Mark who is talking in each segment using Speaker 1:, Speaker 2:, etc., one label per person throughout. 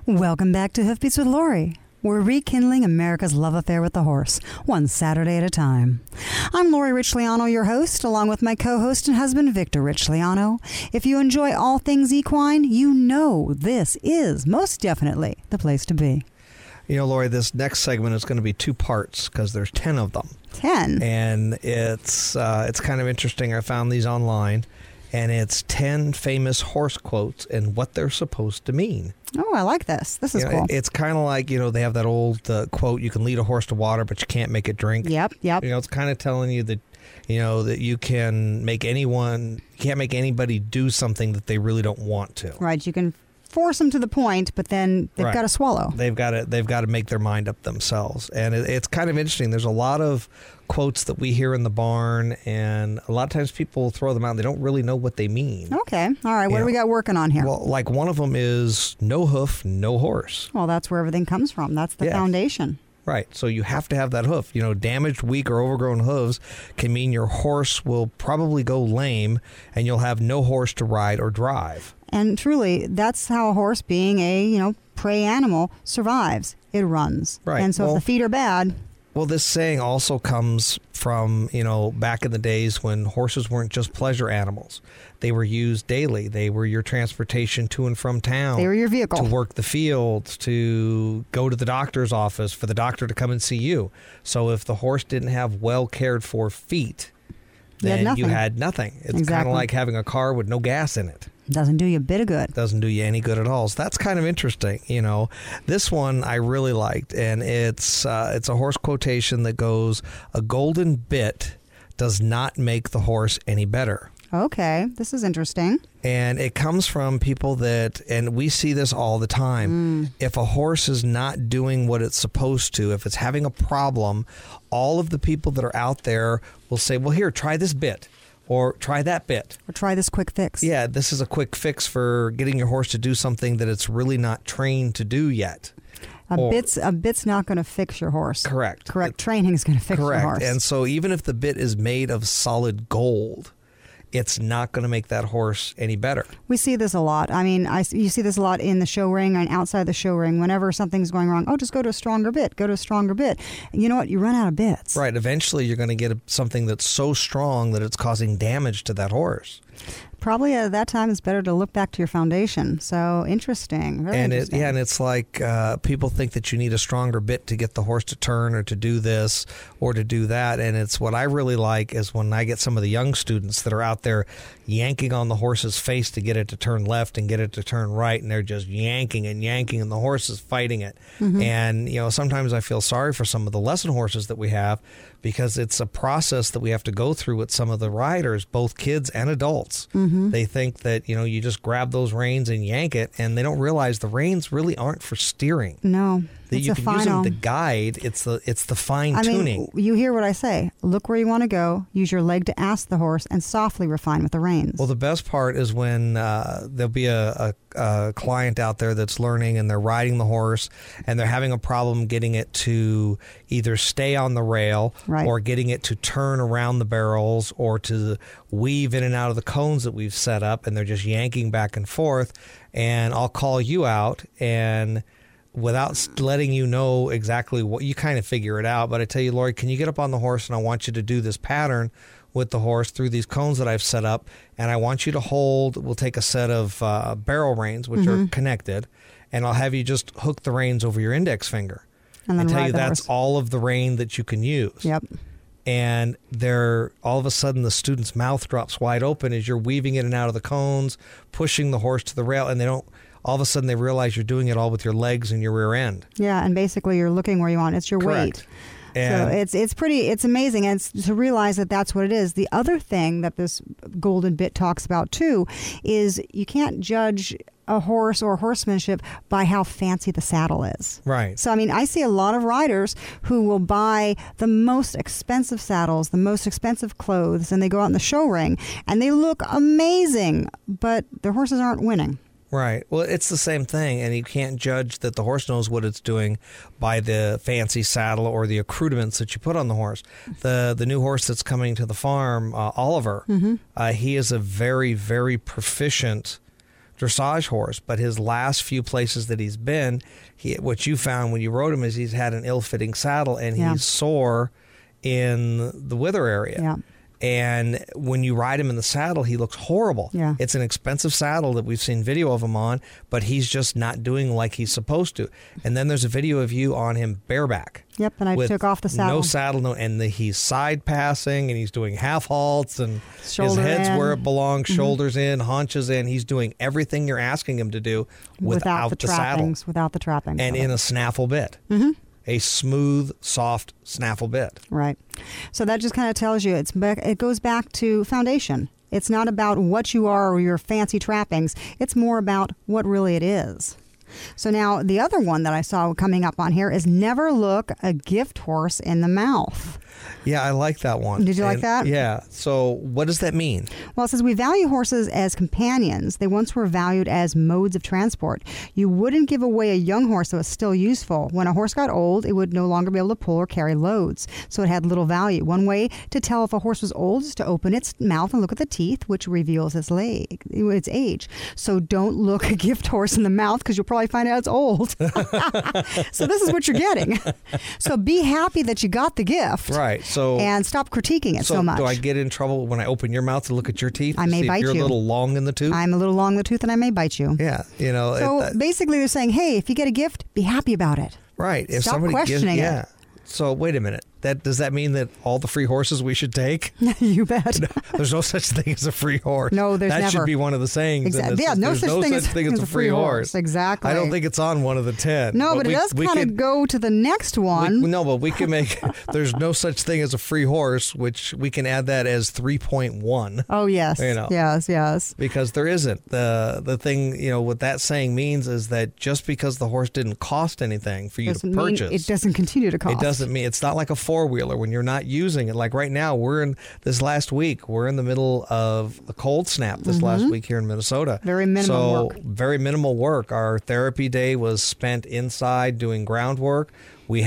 Speaker 1: Welcome back to Hoofbeats with Lori. We're rekindling America's love affair with the horse, one Saturday at a time. I'm Lori Richliano, your host, along with my co-host and husband, Victor Richliano. If you enjoy all things equine, you know this is most definitely the place to be.
Speaker 2: You know, Lori, this next segment is going to be two parts because there's 10 of them.
Speaker 1: 10?
Speaker 2: And it's kind of interesting. I found these online, and it's 10 famous horse quotes and what they're supposed to mean.
Speaker 1: Oh, I like this. This is cool.
Speaker 2: It's kind of like, they have that old quote, you can lead a horse to water, but you can't make it drink.
Speaker 1: Yep.
Speaker 2: It's kind of telling you that, that you can't make anybody do something that they really don't want to.
Speaker 1: Right. You can force them to the point, but then they've got to swallow.
Speaker 2: They've got to make their mind up themselves. And it's kind of interesting. There's a lot of quotes that we hear in the barn, and a lot of times people throw them out and they don't really know what they mean.
Speaker 1: Okay. All right. What do we got working on here?
Speaker 2: Well, like one of them is no hoof, no horse.
Speaker 1: Well, that's where everything comes from. That's the foundation.
Speaker 2: Right. So you have to have that hoof. Damaged, weak, or overgrown hooves can mean your horse will probably go lame and you'll have no horse to ride or drive.
Speaker 1: And truly, that's how a horse, being a, prey animal, survives. It runs.
Speaker 2: Right.
Speaker 1: And so if the feet are bad...
Speaker 2: Well, this saying also comes from, back in the days when horses weren't just pleasure animals. They were used daily. They were your transportation to and from town.
Speaker 1: They were your vehicle.
Speaker 2: To work the fields, to go to the doctor's office, for the doctor to come and see you. So if the horse didn't have well cared for feet, then you had nothing. It's kind of like having a car with no gas in it.
Speaker 1: Doesn't do you a bit of good.
Speaker 2: Doesn't do you any good at all. So that's kind of interesting. This one I really liked, and it's a horse quotation that goes, "A golden bit does not make the horse any better."
Speaker 1: Okay, this is interesting.
Speaker 2: And it comes from people and we see this all the time. If a horse is not doing what it's supposed to, if it's having a problem, all of the people that are out there will say, well, here, try this bit. Or try that bit.
Speaker 1: Or try this quick fix.
Speaker 2: Yeah, this is a quick fix for getting your horse to do something that it's really not trained to do yet.
Speaker 1: A bit's not going to fix your horse.
Speaker 2: Correct.
Speaker 1: Training is going to fix your horse.
Speaker 2: Correct. And so even if the bit is made of solid gold, it's not going to make that horse any better. We
Speaker 1: see this a lot. I mean, you see this a lot in the show ring and outside the show ring. Whenever something's going wrong, just go to a stronger bit. Go to a stronger bit. And you know what? You run out of bits.
Speaker 2: Right. Eventually, you're going to get something that's so strong that it's causing damage to that horse.
Speaker 1: Probably at that time, it's better to look back to your foundation. So interesting. Very interesting.
Speaker 2: And it's like people think that you need a stronger bit to get the horse to turn or to do this or to do that. And it's what I really like is when I get some of the young students that are out there yanking on the horse's face to get it to turn left and get it to turn right, and they're just yanking and yanking, and the horse is fighting it. Mm-hmm. And sometimes I feel sorry for some of the lesson horses that we have, because it's a process that we have to go through with some of the riders, both kids and adults. Mm-hmm. They think that, you just grab those reins and yank it, and they don't realize the reins really aren't for steering.
Speaker 1: No.
Speaker 2: That you can use them to guide. It's the fine tuning.
Speaker 1: You hear what I say. Look where you want to go. Use your leg to ask the horse, and softly refine with the reins.
Speaker 2: Well, the best part is when there'll be a client out there that's learning, and they're riding the horse, and they're having a problem getting it to either stay on the rail,
Speaker 1: right,
Speaker 2: or getting it to turn around the barrels, or to weave in and out of the cones that we've set up, and they're just yanking back and forth. And I'll call you out, and without letting you know exactly what, you kind of figure it out. But I tell you, Lori, can you get up on the horse, and I want you to do this pattern with the horse through these cones that I've set up, and I want you to hold, we'll take a set of barrel reins, which are connected, and I'll have you just hook the reins over your index finger.
Speaker 1: And then
Speaker 2: tell you
Speaker 1: that's
Speaker 2: horse. All of the rein that you can use.
Speaker 1: Yep.
Speaker 2: And all of a sudden the student's mouth drops wide open as you're weaving in and out of the cones, pushing the horse to the rail, and all of a sudden they realize you're doing it all with your legs and your rear end.
Speaker 1: Yeah, and basically you're looking where you want. It's your weight.
Speaker 2: And
Speaker 1: so it's amazing, and it's to realize that that's what it is. The other thing that this golden bit talks about too is you can't judge a horse or horsemanship by how fancy the saddle is.
Speaker 2: Right.
Speaker 1: So, I see a lot of riders who will buy the most expensive saddles, the most expensive clothes, and they go out in the show ring, and they look amazing, but their horses aren't winning.
Speaker 2: Right. Well, it's the same thing, and you can't judge that the horse knows what it's doing by the fancy saddle or the accoutrements that you put on the horse. The new horse that's coming to the farm, Oliver, he is a very, very proficient dressage horse, but his last few places that he's been, what you found when you rode him is he's had an ill-fitting saddle and he's sore in the wither area.
Speaker 1: Yeah.
Speaker 2: And when you ride him in the saddle, he looks horrible.
Speaker 1: Yeah.
Speaker 2: It's an expensive saddle that we've seen video of him on, but he's just not doing like he's supposed to. And then there's a video of you on him bareback.
Speaker 1: Yep, and I took off the saddle.
Speaker 2: No saddle, and he's side passing, and he's doing half halts, and
Speaker 1: Shoulder
Speaker 2: his head's
Speaker 1: in.
Speaker 2: where it belongs, shoulders in, haunches in. He's doing everything you're asking him to do without the
Speaker 1: trappings,
Speaker 2: saddle.
Speaker 1: Without the trappings.
Speaker 2: And in a snaffle bit. A smooth, soft snaffle bit.
Speaker 1: Right. So that just kind of tells you it goes back to foundation. It's not about what you are or your fancy trappings. It's more about what really it is. So now the other one that I saw coming up on here is never look a gift horse in the mouth.
Speaker 2: Yeah, I like that one.
Speaker 1: Did you like that?
Speaker 2: Yeah. So what does that mean?
Speaker 1: Well, it says we value horses as companions. They once were valued as modes of transport. You wouldn't give away a young horse that was still useful. When a horse got old, it would no longer be able to pull or carry loads, so it had little value. One way to tell if a horse was old is to open its mouth and look at the teeth, which reveals its age. So don't look a gift horse in the mouth because you'll probably find out it's old. So this is what you're getting. So be happy that you got the gift.
Speaker 2: Right. So
Speaker 1: and stop critiquing it so much.
Speaker 2: Do I get in trouble when I open your mouth to look at your teeth?
Speaker 1: I may bite you.
Speaker 2: You're a little long in the tooth.
Speaker 1: I'm a little long in the tooth, and I may bite you.
Speaker 2: Yeah, you know.
Speaker 1: So basically, they're saying, "Hey, if you get a gift, be happy about it."
Speaker 2: Right. If
Speaker 1: Stop
Speaker 2: somebody
Speaker 1: questioning it.
Speaker 2: Yeah. So wait a minute. Does that mean that all the free horses we should take?
Speaker 1: You bet.
Speaker 2: No, there's no such thing as a free horse.
Speaker 1: No, there's never.
Speaker 2: That should be one of the sayings.
Speaker 1: Exactly. Yeah, no such thing as a free horse. Exactly.
Speaker 2: I don't think it's on one of the 10.
Speaker 1: No, but it does kind of go to the next one.
Speaker 2: But we can make. There's no such thing as a free horse, which we can add that as 3.1.
Speaker 1: Oh yes.
Speaker 2: You know,
Speaker 1: yes.
Speaker 2: Because there isn't the thing. You know what that saying means is that just because the horse didn't cost anything for you to purchase,
Speaker 1: it doesn't continue to cost.
Speaker 2: It doesn't mean it's not like a four-wheeler when you're not using it. Like right now, we're in the middle of a cold snap this last week here in Minnesota.
Speaker 1: Very minimal work.
Speaker 2: Very minimal work. Our therapy day was spent inside doing groundwork. We've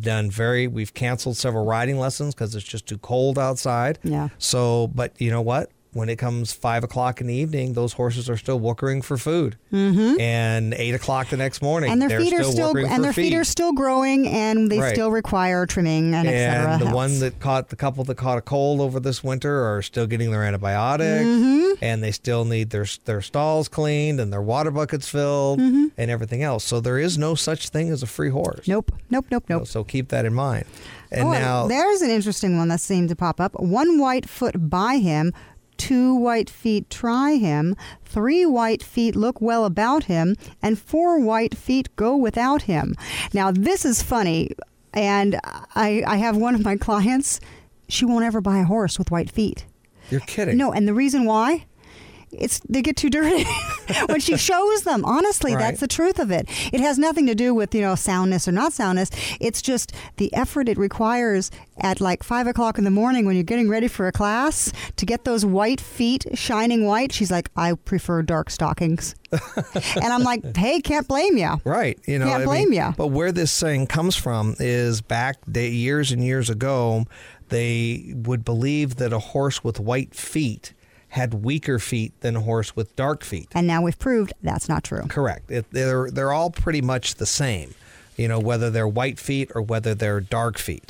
Speaker 2: canceled several riding lessons because it's just too cold outside.
Speaker 1: Yeah.
Speaker 2: So, but you know what? When it comes 5 o'clock in the evening, those horses are still wookering for food, and 8 o'clock the next morning,
Speaker 1: and their feet are still growing, and they still require trimming and etc.
Speaker 2: And the couple that caught a cold over this winter are still getting their antibiotic, and they still need their stalls cleaned and their water buckets filled and everything else. So there is no such thing as a free horse.
Speaker 1: Nope.
Speaker 2: So keep that in mind. And now
Speaker 1: there's an interesting one that seemed to pop up. 1 white foot by him. 2 white feet try him, 3 white feet look well about him, and 4 white feet go without him. Now, this is funny, and I have one of my clients, she won't ever buy a horse with white feet.
Speaker 2: You're kidding.
Speaker 1: No, and the reason why? They get too dirty when she shows them. Honestly, that's the truth of it. It has nothing to do with, soundness or not soundness. It's just the effort it requires at like 5 o'clock in the morning when you're getting ready for a class to get those white feet shining white. She's like, I prefer dark stockings. And I'm like, hey, can't blame you.
Speaker 2: Right.
Speaker 1: Can't blame you.
Speaker 2: But where this saying comes from is back years and years ago, they would believe that a horse with white feet had weaker feet than a horse with dark feet.
Speaker 1: And now we've proved that's not true.
Speaker 2: Correct. They're all pretty much the same, whether they're white feet or whether they're dark feet.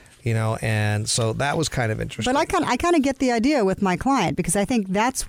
Speaker 2: And so that was kind of interesting.
Speaker 1: But I kind of get the idea with my client because I think that's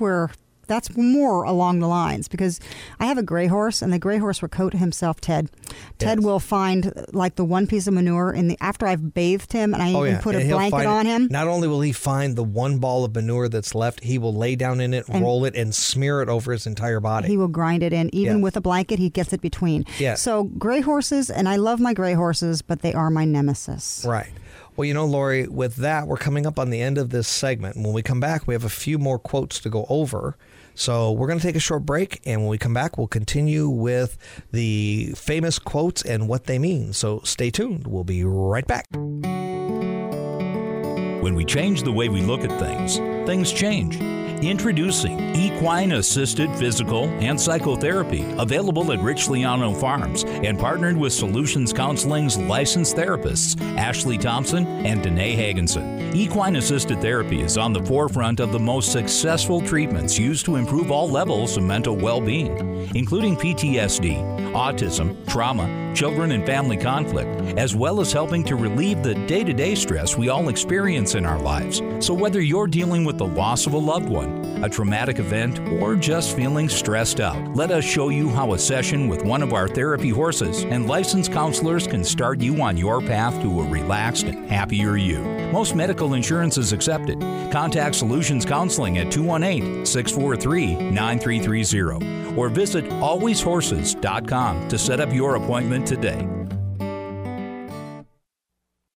Speaker 1: more along the lines because I have a gray horse and the gray horse will coat himself, Ted. Ted will find like the one piece of manure after I've bathed him and I even put a blanket on him.
Speaker 2: Not only will he find the one ball of manure that's left, he will lay down in it, roll it, and smear it over his entire body.
Speaker 1: He will grind it in. Even with a blanket, he gets it between.
Speaker 2: Yeah.
Speaker 1: So gray horses, and I love my gray horses, but they are my nemesis.
Speaker 2: Right. Well, Lori, with that, we're coming up on the end of this segment. When we come back, we have a few more quotes to go over. So we're going to take a short break, and when we come back, we'll continue with the famous quotes and what they mean. So stay tuned. We'll be right back.
Speaker 3: When we change the way we look at things, things change. Introducing Equine Assisted Physical and Psychotherapy, available at Rich Liano Farms and partnered with Solutions Counseling's licensed therapists, Ashley Thompson and Danae Hagenson. Equine Assisted Therapy is on the forefront of the most successful treatments used to improve all levels of mental well-being, including PTSD, autism, trauma, children and family conflict, as well as helping to relieve the day-to-day stress we all experience in our lives. So whether you're dealing with the loss of a loved one, a traumatic event, or just feeling stressed out, let us show you how a session with one of our therapy horses and licensed counselors can start you on your path to a relaxed and happier you. Most medical insurance is accepted. Contact Solutions Counseling at 218-643-9330 or visit alwayshorses.com to set up your appointment today.